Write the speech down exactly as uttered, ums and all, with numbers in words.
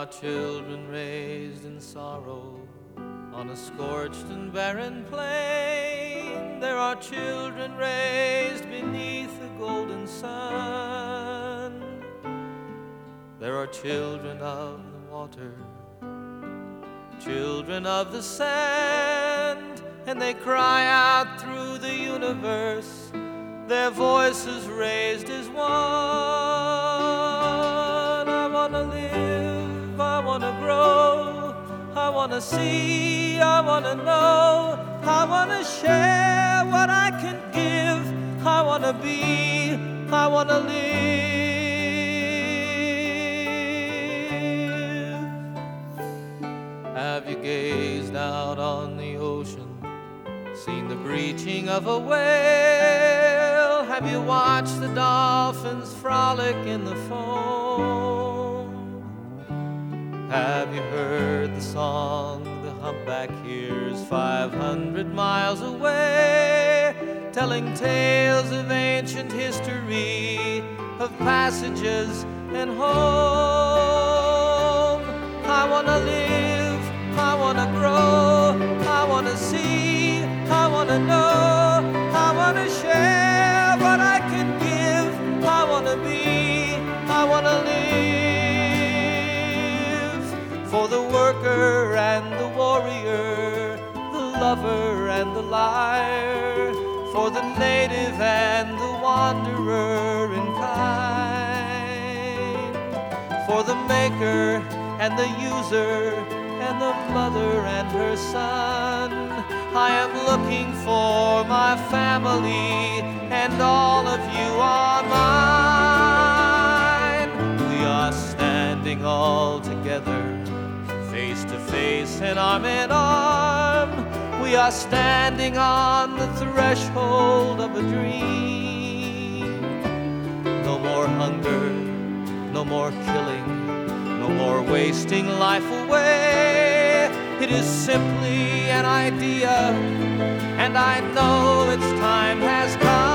are children raised in sorrow on a scorched and barren plain. There are children raised beneath the golden sun. There are children of the water, children of the sand, and they cry out through the universe, their voices raised as one. I wanna live, I wanna grow, I wanna see, I wanna know, I wanna share what I can give, I wanna be, I wanna live. Have you gazed out on the ocean, seen the breaching of a whale? Have you watched the dolphins frolic in the foam? Have you heard the song the humpback hears five hundred miles away, telling tales of ancient history, of passages and home? I wanna live, I wanna grow, I wanna see, I wanna know, I wanna share what I can give, I wanna be, I wanna live. For the worker and the warrior, the lover and the liar, for the native and the wanderer in kind, for the maker and the user, and the mother and her son. I am looking for my family, and all of you are mine. We are standing all together, face to face and arm in arm. We are standing on the threshold of a dream. No more hunger, no more killing, no more wasting life away. It is simply an idea, and I know its time has come.